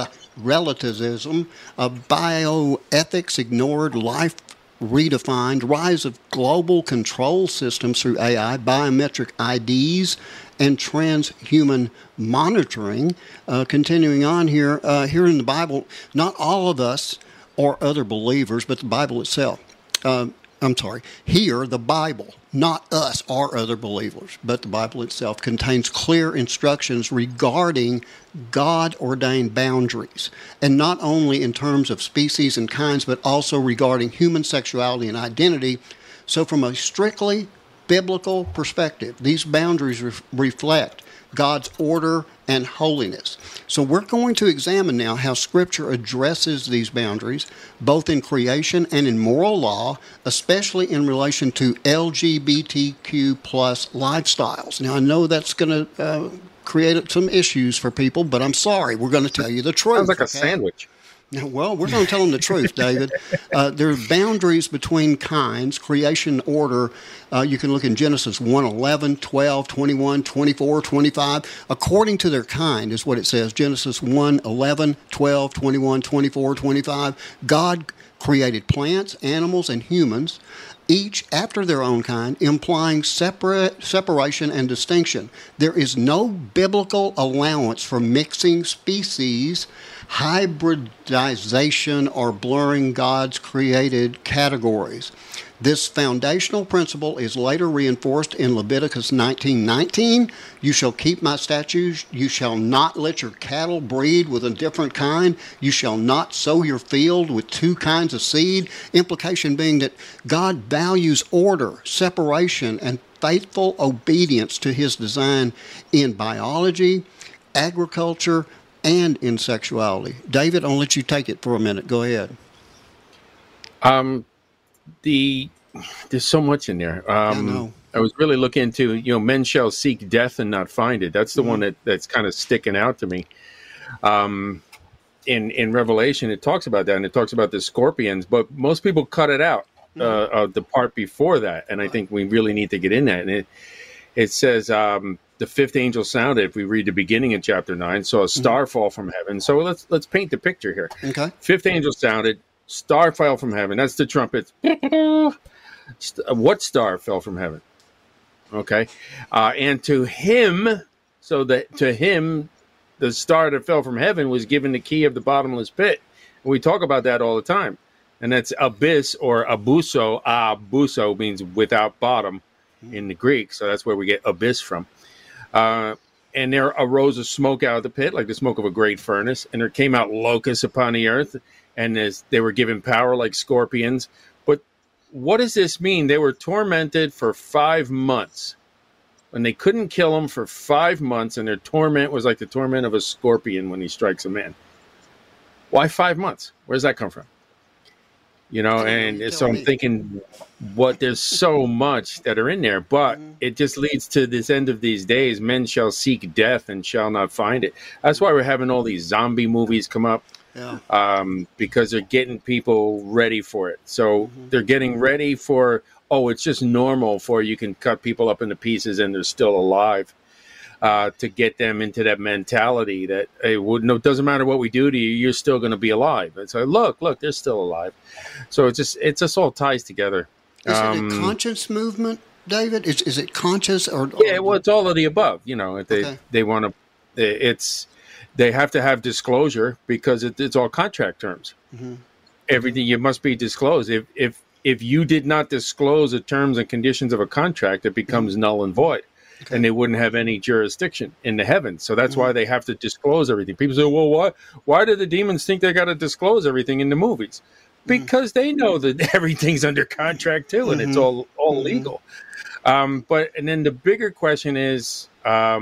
A: bioethics ignored, life redefined, rise of global control systems through AI, biometric IDs, and transhuman monitoring. Continuing on here, here in the Bible, not all of us are other believers, but the Bible itself. Here, the Bible, not us, are other believers, but the Bible itself contains clear instructions regarding God-ordained boundaries, and not only in terms of species and kinds, but also regarding human sexuality and identity. So from a strictly biblical perspective, these boundaries reflect God's order and holiness. So we're going to examine now how Scripture addresses these boundaries, both in creation and in moral law, especially in relation to LGBTQ plus lifestyles. Now, I know that's going to create some issues for people, but I'm sorry. We're going to tell you the truth.
C: Sounds like a sandwich.
A: Well, we're going to tell them the truth, David. There are boundaries between kinds, creation order. You can look in Genesis 1:11, 12, 21, 24, 25. According to their kind is what it says. Genesis 1:11, 12, 21, 24, 25. God created plants, animals, and humans, each after their own kind, implying separation and distinction. There is no biblical allowance for mixing species, hybridization, or blurring God's created categories. This foundational principle is later reinforced in Leviticus 19:19. You shall keep my statutes. You shall not let your cattle breed with a different kind. You shall not sow your field with two kinds of seed. Implication being that God values order, separation, and faithful obedience to his design in biology, agriculture, and in sexuality. David, I'll let you take it for a minute. Go ahead.
C: There's so much in there. I was really looking into, men shall seek death and not find it. That's the one that's kind of sticking out to me. In Revelation, it talks about that, and it talks about the scorpions, but most people cut it out, the part before that, and I think we really need to get in that. And it says, the fifth angel sounded, if we read the beginning in chapter 9, saw a star fall from heaven. So let's paint the picture here.
A: Okay.
C: Fifth angel sounded, star fell from heaven. That's the trumpet. What star fell from heaven? Okay. And to him, the star that fell from heaven was given the key of the bottomless pit. And we talk about that all the time. And that's abyss, or abuso. Abuso means without bottom in the Greek. So that's where we get abyss from. And there arose a smoke out of the pit, like the smoke of a great furnace. And there came out locusts upon the earth. And as they were given power like scorpions. But what does this mean? They were tormented for 5 months. And they couldn't kill them for 5 months. And their torment was like the torment of a scorpion when he strikes a man. Why 5 months? Where does that come from? And so I'm thinking, there's so much that are in there, but it just leads to this end of these days. Men shall seek death and shall not find it. That's why we're having all these zombie movies come up, because they're getting people ready for it. So they're getting ready for, it's just normal for you can cut people up into pieces and they're still alive. To get them into that mentality that it doesn't matter what we do to you, you're still going to be alive. And so look, they're still alive. So it just all ties together.
A: Is it a conscious movement, David? Is it conscious or?
C: Yeah, well, it's all of the above. They want to. They have to have disclosure because it's all contract terms. Everything you must be disclosed. If you did not disclose the terms and conditions of a contract, it becomes null and void. Okay. And they wouldn't have any jurisdiction in the heavens. So that's why they have to disclose everything. People say, well, why do the demons think they got to disclose everything in the movies? Because they know that everything's under contract too, and it's all legal. But and then the bigger question is, are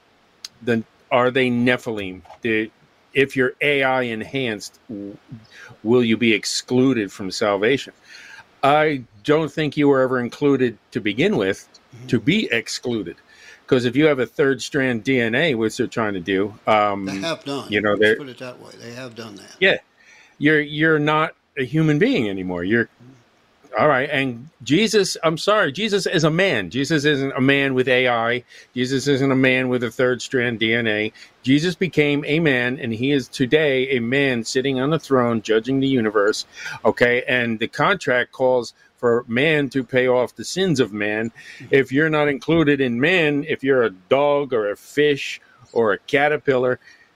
C: they Nephilim? If you're AI enhanced, will you be excluded from salvation? I don't think you were ever included to begin with, to be excluded. Because if you have a third strand DNA, which they're trying to do,
A: they have done. Let's put it that way. They have done that.
C: Yeah, you're not a human being anymore. You're all right. And Jesus, I'm sorry, Jesus is a man. Jesus isn't a man with AI. Jesus isn't a man with a third strand DNA. Jesus became a man, and he is today a man sitting on the throne, judging the universe. Okay, and the contract calls for man to pay off the sins of man. If you're not included in man, if you're a dog or a fish or a caterpillar,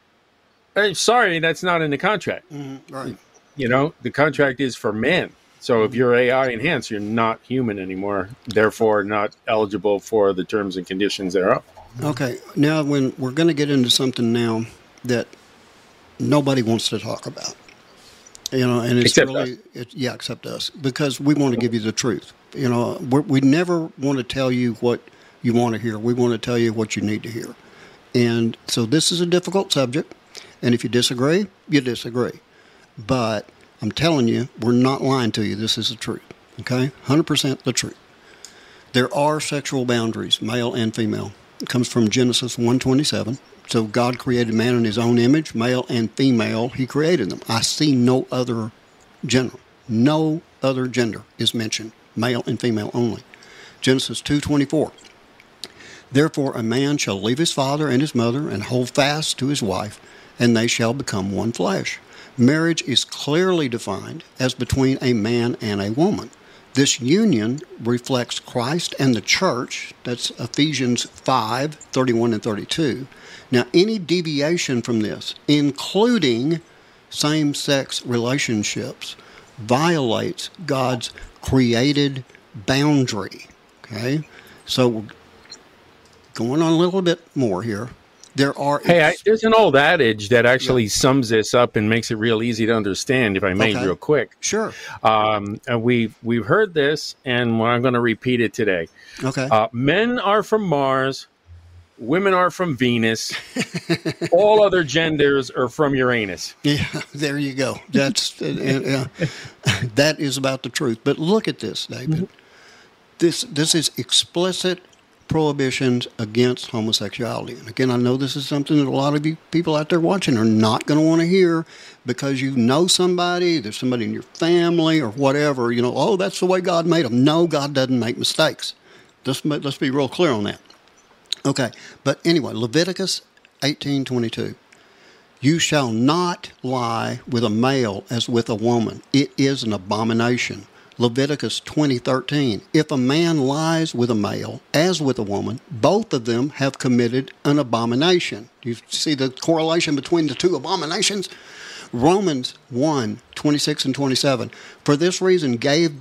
C: sorry, that's not in the contract.
A: Right.
C: You know, the contract is for man. So if you're AI enhanced, you're not human anymore, therefore not eligible for the terms and conditions thereof.
A: Okay. Now, when we're going to get into something now that nobody wants to talk about. You know, and it's
C: except
A: really, except us, because we want to give you the truth. You know, we never want to tell you what you want to hear. We want to tell you what you need to hear. And so this is a difficult subject. And if you disagree, you disagree. But I'm telling you, we're not lying to you. This is the truth. Okay? 100% the truth. There are sexual boundaries, male and female. It comes from Genesis 1:27. So God created man in his own image, male and female, he created them. I see no other gender. No other gender is mentioned, male and female only. Genesis 2:24. Therefore a man shall leave his father and his mother and hold fast to his wife, and they shall become one flesh. Marriage is clearly defined as between a man and a woman. This union reflects Christ and the church. That's Ephesians 5:31 and 32. Now, any deviation from this, including same-sex relationships, violates God's created boundary. Okay? So, going on a little bit more here. There are...
C: there's an old adage that actually sums this up and makes it real easy to understand, if I may, real quick.
A: Sure.
C: And we've heard this, and I'm going to repeat it today.
A: Okay.
C: Men are from Mars. Women are from Venus. All other genders are from Uranus.
A: Yeah, there you go. That's that is about the truth. But look at this, David. Mm-hmm. This is explicit prohibitions against homosexuality. And again, I know this is something that a lot of you people out there watching are not going to want to hear, because you know somebody, there's somebody in your family or whatever, you know, oh, that's the way God made them. No, God doesn't make mistakes. Let's be real clear on that. Okay, but anyway, Leviticus 18:22. You shall not lie with a male as with a woman. It is an abomination. Leviticus 20:13. If a man lies with a male as with a woman, both of them have committed an abomination. You see the correlation between the two abominations? Romans 1:26 and 27. For this reason,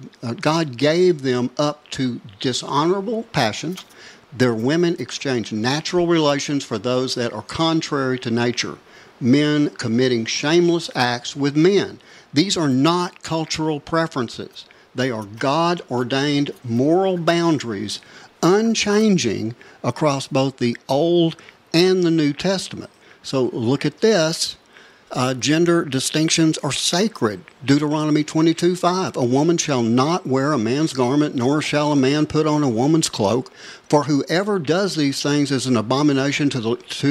A: God gave them up to dishonorable passions. Their women exchanged natural relations for those that are contrary to nature. Men committing shameless acts with men. These are not cultural preferences. They are God-ordained moral boundaries, unchanging across both the Old and the New Testament. So look at this. Gender distinctions are sacred. Deuteronomy 22:5. A woman shall not wear a man's garment, nor shall a man put on a woman's cloak. For whoever does these things is an abomination to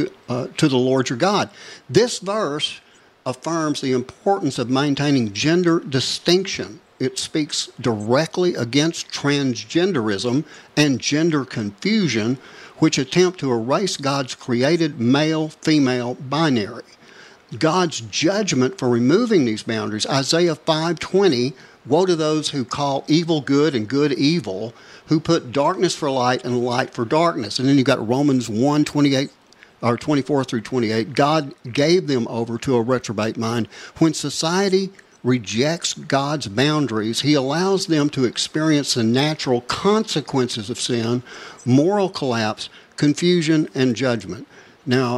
A: the Lord your God. This verse affirms the importance of maintaining gender distinction. It speaks directly against transgenderism and gender confusion, which attempt to erase God's created male-female binary. God's judgment for removing these boundaries, Isaiah 5:20, woe to those who call evil good and good evil, who put darkness for light and light for darkness. And then you've got Romans 1:28 or 24 through 28. God gave them over to a reprobate mind. When society rejects God's boundaries, he allows them to experience the natural consequences of sin, moral collapse, confusion, and judgment. Now,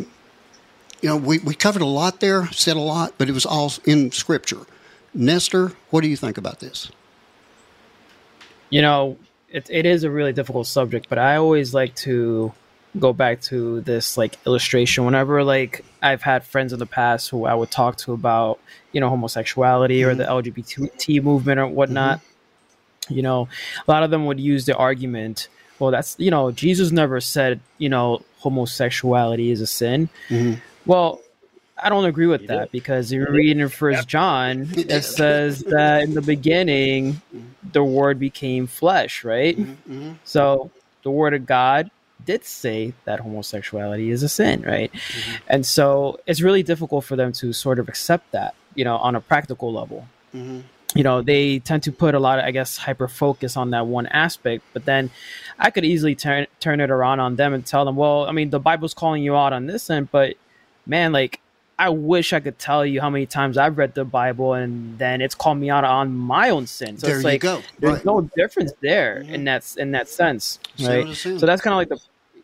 A: we covered a lot there, said a lot, but it was all in Scripture. Nestor, what do you think about this?
B: You know, it is a really difficult subject, but I always like to go back to this like illustration whenever like I've had friends in the past who I would talk to about, homosexuality or the LGBT movement or whatnot. A lot of them would use the argument, well, that's, Jesus never said, homosexuality is a sin. Well, I don't agree with that, because if you read in First John, it says that in the beginning, the Word became flesh, right? So the Word of God did say that homosexuality is a sin, right? And so it's really difficult for them to sort of accept that, on a practical level. They tend to put a lot of, I guess, hyper focus on that one aspect, but then I could easily turn it around on them and tell them, well, I mean, the Bible's calling you out on this end, but man, like, I wish I could tell you how many times I've read the Bible and then it's called me out on my own sin. So
A: there
B: it's like,
A: you go.
B: There's no difference there in that sense, right? So that's kind of like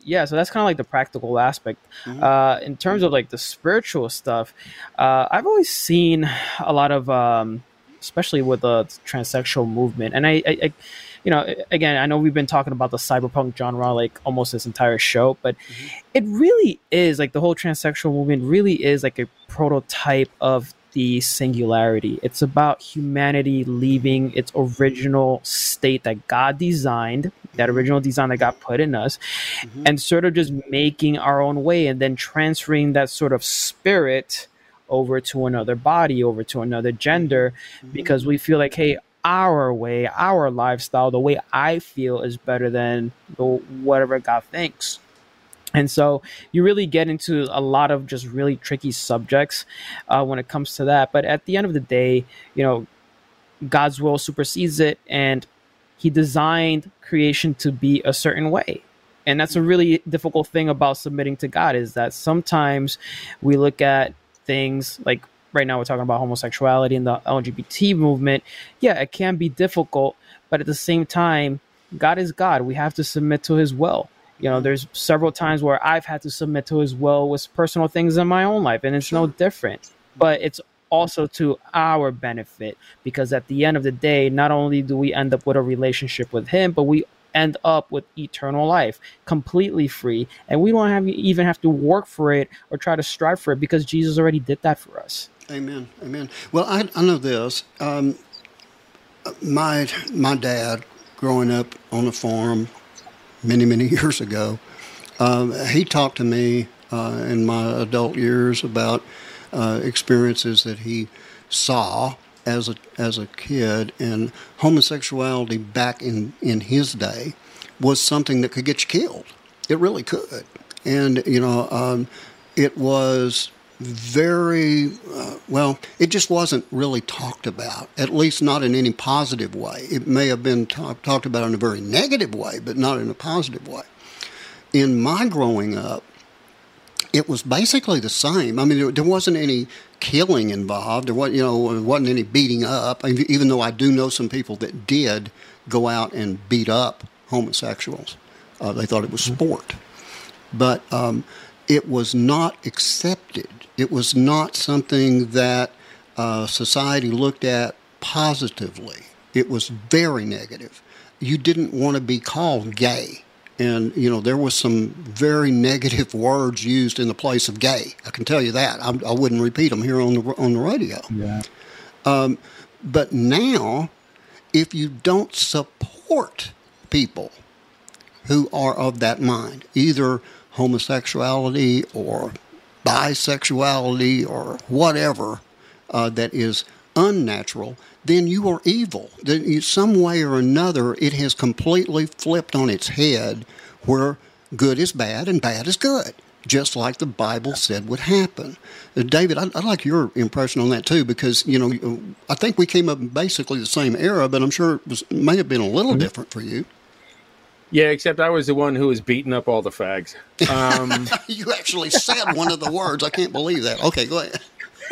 B: the practical aspect. In terms of like the spiritual stuff, I've always seen a lot of, especially with the transsexual movement, and I again, I know we've been talking about the cyberpunk genre like almost this entire show, but it really is like the whole transsexual movement really is like a prototype of the singularity. It's about humanity leaving its original state that God designed, that original design that God put in us, and sort of just making our own way and then transferring that sort of spirit over to another body, over to another gender, because we feel like, hey, our way, our lifestyle, the way I feel is better than whatever God thinks. And so you really get into a lot of just really tricky subjects when it comes to that. But at the end of the day, God's will supersedes it, and he designed creation to be a certain way. And that's a really difficult thing about submitting to God, is that sometimes we look at things like, right now we're talking about homosexuality and the LGBT movement. Yeah, it can be difficult, but at the same time, God is God. We have to submit to his will. There's several times where I've had to submit to his will with personal things in my own life, and it's no different. But it's also to our benefit, because at the end of the day, not only do we end up with a relationship with him, but we end up with eternal life, completely free, and we don't even have to work for it or try to strive for it, because Jesus already did that for us.
A: Amen. Well, I know this. My dad, growing up on a farm many years ago, he talked to me in my adult years about experiences that he saw as a kid, and homosexuality back in his day was something that could get you killed. It really could, and it was very it just wasn't really talked about, at least not in any positive way. It may have been talked about in a very negative way, but not in a positive way. In my growing up, it was basically the same. I mean, there wasn't any killing involved. There wasn't any beating up, even though I do know some people that did go out and beat up homosexuals. They thought it was sport. But it was not accepted. It was not something that society looked at positively. It was very negative. You didn't want to be called gay. And, there was some very negative words used in the place of gay. I can tell you that. I wouldn't repeat them here on the radio. Yeah. But now, if you don't support people who are of that mind, either homosexuality or bisexuality or whatever that is unnatural, then you are evil. Some way or another, it has completely flipped on its head, where good is bad and bad is good, just like the Bible said would happen. David, I'd like your impression on that too, because I think we came up in basically the same era, but I'm sure it may have been a little different for you.
C: Yeah, except I was the one who was beating up all the fags.
A: You actually said one of the words. I can't believe that. Okay, go ahead.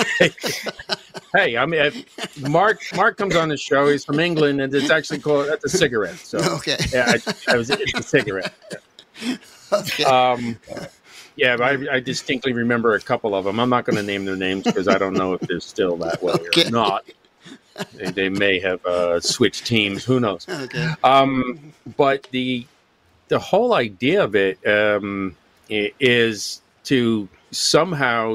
C: Hey, I mean, Mark comes on the show. He's from England, and it's actually called a cigarette. So
A: okay,
C: yeah, it's a cigarette. Yeah.
A: Okay.
C: Yeah, but I distinctly remember a couple of them. I'm not going to name their names because I don't know if they're still that way or not. They may have switched teams. Who knows?
A: Okay.
C: But the whole idea of it is to somehow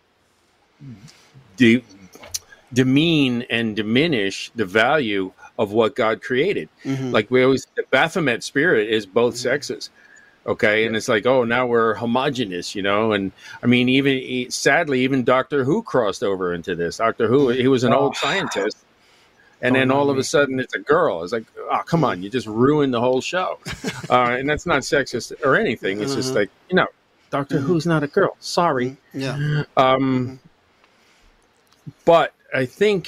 C: demean and diminish the value of what God created. Like we always, the Baphomet spirit is both sexes. Okay. And it's like, oh, now we're homogenous, and I mean, sadly, even Doctor Who crossed over into this. Doctor Who, he was an old scientist. And then all of a sudden it's a girl. It's like, oh, come on, you just ruined the whole show. And that's not sexist or anything. It's just like, Doctor Who's not a girl. Sorry.
A: Yeah.
C: But I think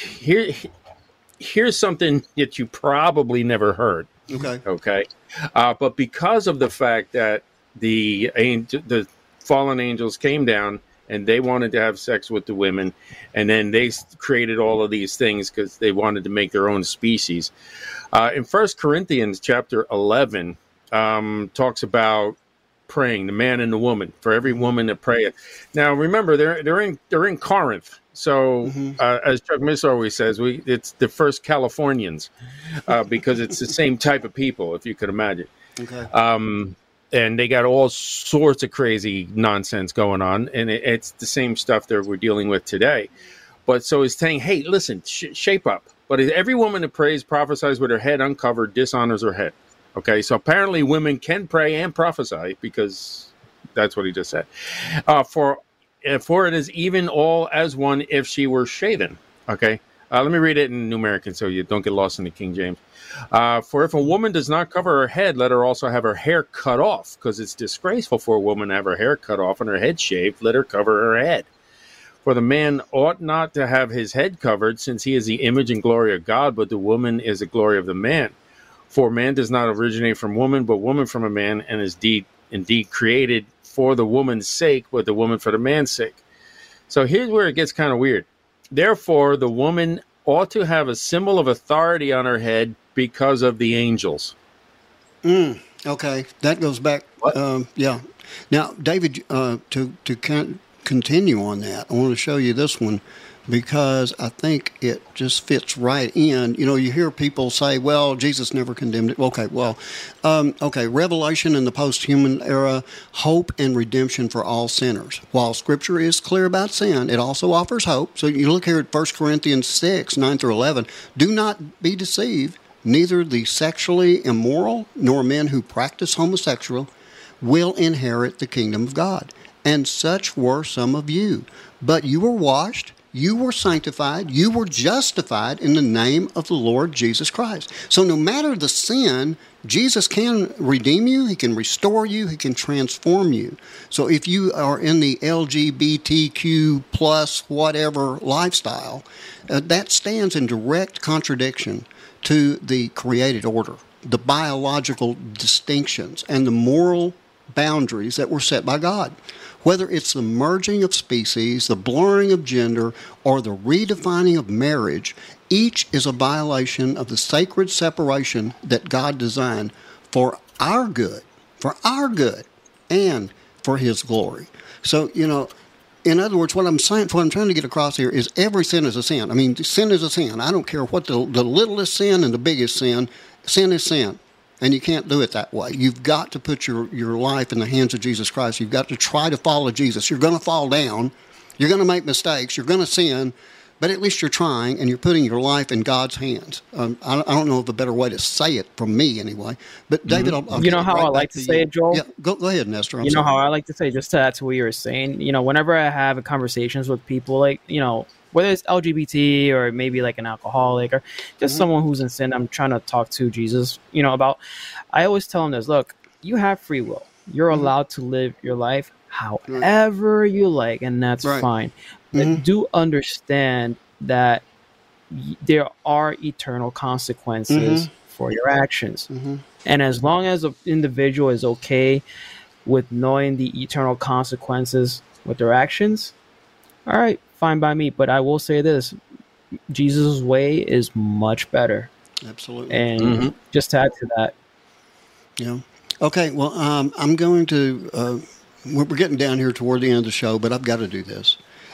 C: here's something that you probably never heard. Okay. But because of the fact that the fallen angels came down and they wanted to have sex with the women, and then they created all of these things because they wanted to make their own species. In 1 Corinthians chapter 11 talks about praying, the man and the woman, for every woman that prayeth. Now remember, they're in Corinth. So, as Chuck Miss always says, it's the first Californians because it's the same type of people, if you could imagine. Okay. And they got all sorts of crazy nonsense going on, and it's the same stuff that we're dealing with today. But so he's saying, hey, listen, shape up. But every woman that prays, prophesies with her head uncovered, dishonors her head. Okay, so apparently women can pray and prophesy because that's what he just said. For it is even all as one if she were shaven. Okay, let me read it in New American so you don't get lost in the King James. For if a woman does not cover her head, let her also have her hair cut off, because it's disgraceful for a woman to have her hair cut off and her head shaved. Let her cover her head. For the man ought not to have his head covered, since he is the image and glory of God, but the woman is the glory of the man. For man does not originate from woman, but woman from a man, and is indeed created for the woman's sake, but the woman for the man's sake. So here's where it gets kind of weird. Therefore, the woman ought to have a symbol of authority on her head because of the angels.
A: Okay, that goes back. Yeah. Now, David, to continue on that, I want to show you this one because I think it just fits right in. You hear people say, well, Jesus never condemned it. Okay, Revelation in the post-human era, hope and redemption for all sinners. While Scripture is clear about sin, it also offers hope. So you look here at 1 Corinthians 6, 9 through 11. Do not be deceived. Neither the sexually immoral nor men who practice homosexual will inherit the kingdom of God. And such were some of you. But you were washed, you were sanctified, you were justified in the name of the Lord Jesus Christ. So no matter the sin, Jesus can redeem you, he can restore you, he can transform you. So if you are in the LGBTQ plus whatever lifestyle, that stands in direct contradiction to the created order, the biological distinctions, and the moral boundaries that were set by God. Whether it's the merging of species, the blurring of gender, or the redefining of marriage, each is a violation of the sacred separation that God designed for our good, and for his glory. So, in other words, what I'm trying to get across here is every sin is a sin. I mean, sin is a sin. I don't care what the littlest sin and the biggest sin. Sin is sin. And you can't do it that way. You've got to put your life in the hands of Jesus Christ. You've got to try to follow Jesus. You're going to fall down. You're going to make mistakes. You're going to sin. But at least you're trying, and you're putting your life in God's hands. I don't know of a better way to say it from me, anyway. But, David, I'll
B: you know how I like to say it, Joel?
A: Yeah, go ahead, Nestor.
B: You know how I like to say, just to add to what you were saying, whenever I have conversations with people, like, whether it's LGBT or maybe like an alcoholic or just someone who's in sin, I'm trying to talk to Jesus, about, I always tell them this, look, you have free will. You're allowed to live your life however you like, and that's fine. But do understand that there are eternal consequences for your actions. And as long as an individual is okay with knowing the eternal consequences with their actions, all right, fine by me. But I will say this, Jesus' way is much better.
A: Absolutely.
B: And just to add to that.
A: Yeah. Okay, well, I'm going to, we're getting down here toward the end of the show, but I've got to do this.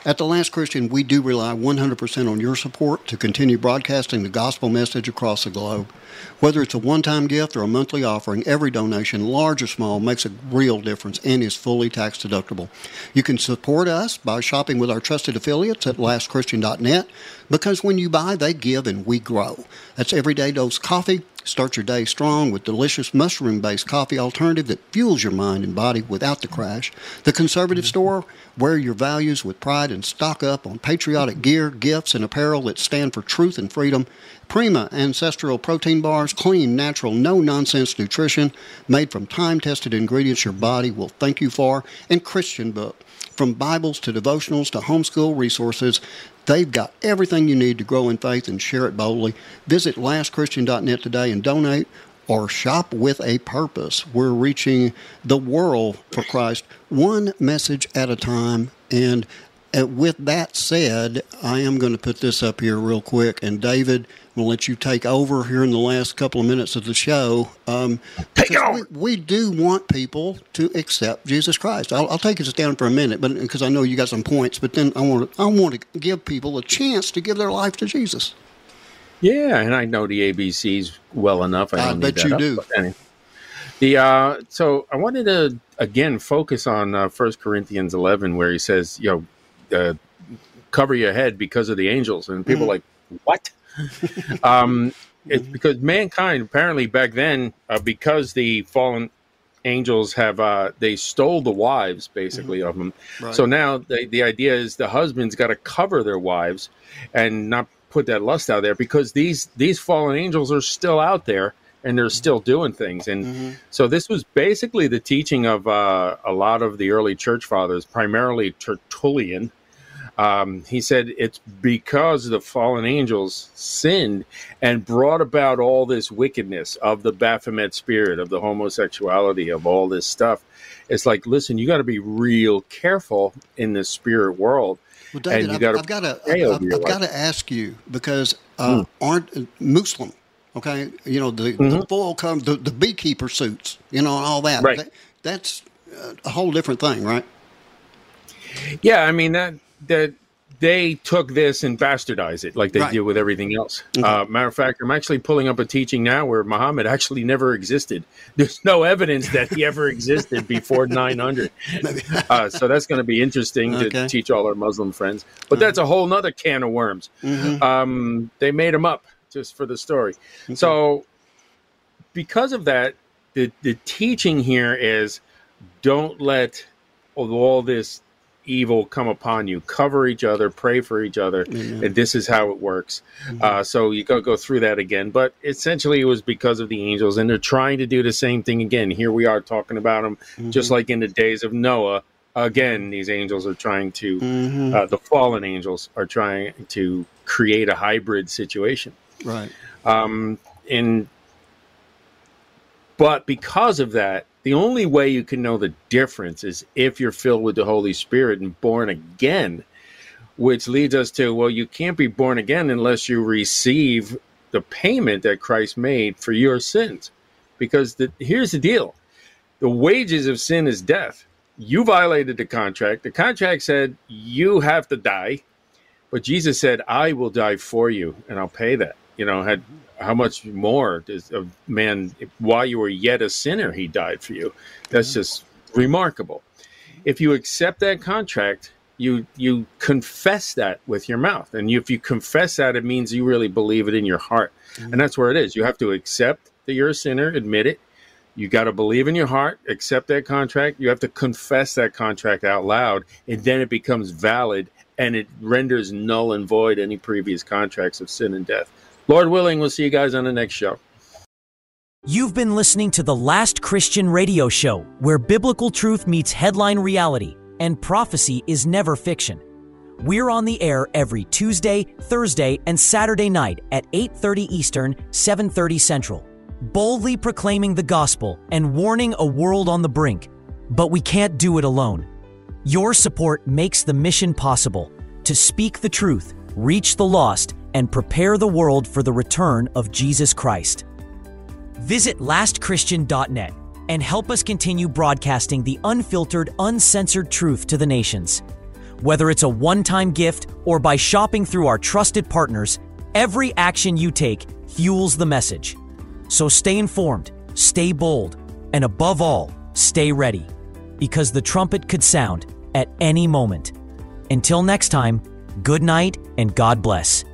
A: At The Last Christian, we do rely 100% on your support to continue broadcasting the gospel message across the globe. Whether it's a one-time gift or a monthly offering, every donation, large or small, makes a real difference and is fully tax deductible. You can support us by shopping with our trusted affiliates at lastchristian.net, because when you buy, they give and we grow. That's Everyday Dose Coffee. Start your day strong with delicious mushroom-based coffee alternative that fuels your mind and body without the crash. The Conservative Store, wear your values with pride and stock up on patriotic gear, gifts, and apparel that stand for truth and freedom. Prima Ancestral Protein Bars, clean, natural, no-nonsense nutrition made from time-tested ingredients your body will thank you for. And Christian Book. From Bibles to devotionals to homeschool resources, they've got everything you need to grow in faith and share it boldly. Visit lastchristian.net today and donate, or shop with a purpose. We're reaching the world for Christ, one message at a time. And with that said, I am going to put this up here real quick, and David, we'll let you take over here in the last couple of minutes of the show. We do want people to accept Jesus Christ. I'll take us down for a minute, but because I know you got some points. But then I want to give people a chance to give their life to Jesus.
C: Yeah, and I know the ABCs well enough.
A: I bet you do.
C: Anyway. So I wanted to again focus on 1 Corinthians 11, where he says, cover your head because of the angels, and people are like, what? It's because mankind, apparently back then, because the fallen angels have, they stole the wives, basically, of them. Right. So now the idea is the husbands got to cover their wives and not put that lust out there, because these fallen angels are still out there and they're still doing things. And so this was basically the teaching of a lot of the early church fathers, primarily Tertullian. He said it's because the fallen angels sinned and brought about all this wickedness of the Baphomet spirit, of the homosexuality, of all this stuff. It's like, listen, you got to be real careful in the spirit world.
A: Well, David, I've got to ask you, because aren't Muslim, okay? You know, the full cover, the beekeeper suits, and all that.
C: Right.
A: That's a whole different thing, right?
C: Yeah, I mean that they took this and bastardized it like they did with everything else. Okay. Matter of fact, I'm actually pulling up a teaching now where Muhammad actually never existed. There's no evidence that he ever existed before 900. So that's going to be interesting to teach all our Muslim friends. But that's a whole nother can of worms. They made him up just for the story. Okay. So because of that, the teaching here is, don't let all this evil come upon you. Cover each other, pray for each other, and this is how it works. So you go through that again, but essentially it was because of the angels, and they're trying to do the same thing again. Here we are talking about them, just like in the days of Noah. Again, these angels are trying to, the fallen angels are trying to create a hybrid situation.
A: Right.
C: But because of that, the only way you can know the difference is if you're filled with the Holy Spirit and born again, which leads us to, well, you can't be born again unless you receive the payment that Christ made for your sins. Because here's the deal. The wages of sin is death. You violated the contract. The contract said you have to die, but Jesus said, I will die for you, and I'll pay that. How much more does a man, while you were yet a sinner, he died for you? That's just remarkable. If you accept that contract, you confess that with your mouth. And if you confess that, it means you really believe it in your heart. And that's where it is. You have to accept that you're a sinner, admit it. You got to believe in your heart, accept that contract. You have to confess that contract out loud, and then it becomes valid, and it renders null and void any previous contracts of sin and death. Lord willing, we'll see you guys on the next show.
G: You've been listening to The Last Christian Radio Show, where biblical truth meets headline reality and prophecy is never fiction. We're on the air every Tuesday, Thursday, and Saturday night at 8:30 Eastern, 7:30 Central, boldly proclaiming the gospel and warning a world on the brink. But we can't do it alone. Your support makes the mission possible: to speak the truth, reach the lost, and prepare the world for the return of Jesus Christ. Visit lastchristian.net and help us continue broadcasting the unfiltered, uncensored truth to the nations. Whether it's a one-time gift or by shopping through our trusted partners, every action you take fuels the message. So stay informed, stay bold, and above all, stay ready, because the trumpet could sound at any moment. Until next time, good night and God bless.